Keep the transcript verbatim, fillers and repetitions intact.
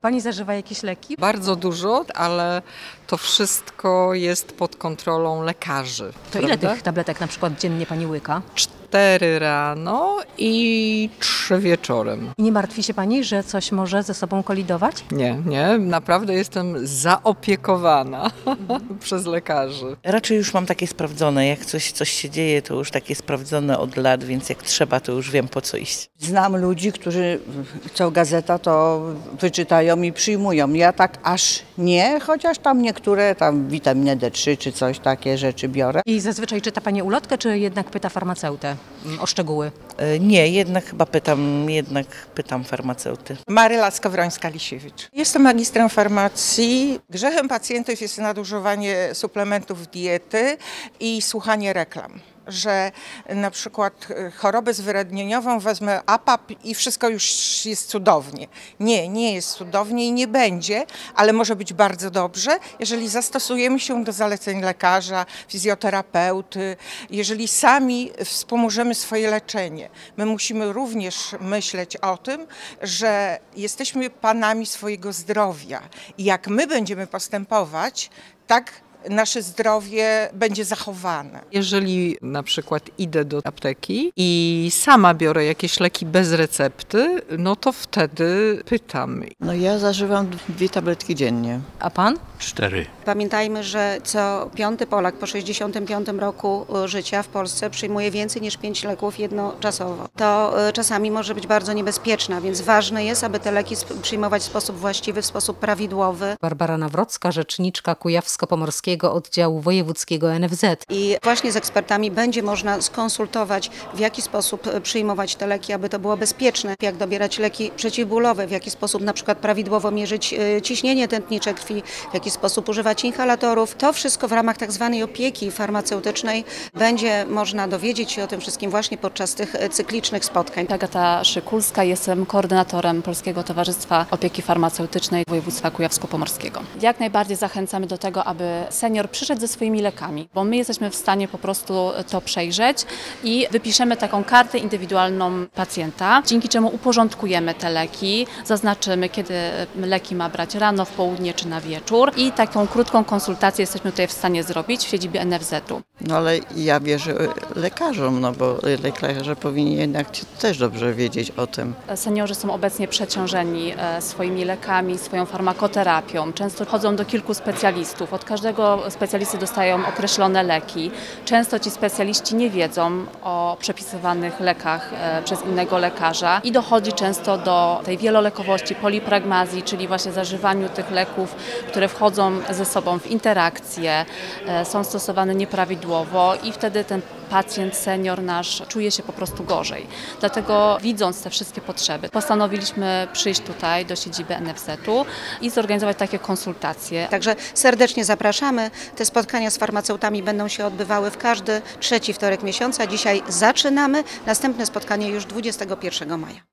Pani zażywa jakieś leki? Bardzo dużo, ale to wszystko jest pod kontrolą lekarzy. To ile prawda? tych tabletek na przykład dziennie pani łyka? Cztery rano i trzy wieczorem. I nie martwi się pani, że coś może ze sobą kolidować? Nie, nie, naprawdę jestem zaopiekowana przez lekarzy. Raczej już mam takie sprawdzone. Jak coś, coś się dzieje, to już takie sprawdzone od lat, więc jak trzeba, to już wiem, po co iść. Znam ludzi, którzy co gazeta to wyczytają i przyjmują. Ja tak aż nie, chociaż tam niektóre, tam witaminę D trzy czy coś, takie rzeczy biorę. I zazwyczaj czyta pani ulotkę, czy jednak pyta farmaceutę mm, o szczegóły? E, Nie, jednak chyba pytam, jednak pytam farmaceuty. Maryla Skowrońska-Lisiewicz. Jestem magistrem farmacji. Grzechem pacjentów jest nadużywanie suplementów diety i słuchanie reklam. Że na przykład chorobę zwyrodnieniową wezmę A P A P i wszystko już jest cudownie. Nie, nie jest cudownie i nie będzie, ale może być bardzo dobrze, jeżeli zastosujemy się do zaleceń lekarza, fizjoterapeuty, jeżeli sami wspomożemy swoje leczenie. My musimy również myśleć o tym, że jesteśmy panami swojego zdrowia i jak my będziemy postępować, tak nasze zdrowie będzie zachowane. Jeżeli na przykład idę do apteki i sama biorę jakieś leki bez recepty, no to wtedy pytam. No ja zażywam dwie tabletki dziennie. A pan? Cztery. Pamiętajmy, że co piąty Polak po sześćdziesiątym piątym roku życia w Polsce przyjmuje więcej niż pięć leków jednoczasowo. To czasami może być bardzo niebezpieczne, więc ważne jest, aby te leki przyjmować w sposób właściwy, w sposób prawidłowy. Barbara Nawrocka, rzeczniczka Kujawsko-Pomorskiego Oddziału Wojewódzkiego N F Z. I właśnie z ekspertami będzie można skonsultować, w jaki sposób przyjmować te leki, aby to było bezpieczne, jak dobierać leki przeciwbólowe, w jaki sposób na przykład prawidłowo mierzyć ciśnienie tętnicze krwi, w jaki sposób używać inhalatorów. To wszystko w ramach tak zwanej opieki farmaceutycznej będzie można dowiedzieć się o tym wszystkim właśnie podczas tych cyklicznych spotkań. Agata Szykulska, jestem koordynatorem Polskiego Towarzystwa Opieki Farmaceutycznej Województwa Kujawsko-Pomorskiego. Jak najbardziej zachęcamy do tego, aby senior przyszedł ze swoimi lekami, bo my jesteśmy w stanie po prostu to przejrzeć i wypiszemy taką kartę indywidualną pacjenta, dzięki czemu uporządkujemy te leki, zaznaczymy, kiedy leki ma brać rano, w południe czy na wieczór i taką krótką konsultację jesteśmy tutaj w stanie zrobić w siedzibie N F Z-u. No ale ja wierzę lekarzom, no bo lekarze powinni jednak też dobrze wiedzieć o tym. Seniorzy są obecnie przeciążeni swoimi lekami, swoją farmakoterapią. Często chodzą do kilku specjalistów. Od każdego specjalisty dostają określone leki. Często ci specjaliści nie wiedzą o przepisywanych lekach przez innego lekarza i dochodzi często do tej wielolekowości, polipragmazji, czyli właśnie zażywaniu tych leków, które wchodzą ze sobą w interakcje, są stosowane nieprawidłowo i wtedy ten pacjent, senior nasz czuje się po prostu gorzej. Dlatego widząc te wszystkie potrzeby, postanowiliśmy przyjść tutaj do siedziby N F Z-u i zorganizować takie konsultacje. Także serdecznie zapraszamy. Te spotkania z farmaceutami będą się odbywały w każdy trzeci wtorek miesiąca. Dzisiaj zaczynamy. Następne spotkanie już dwudziestego pierwszego maja.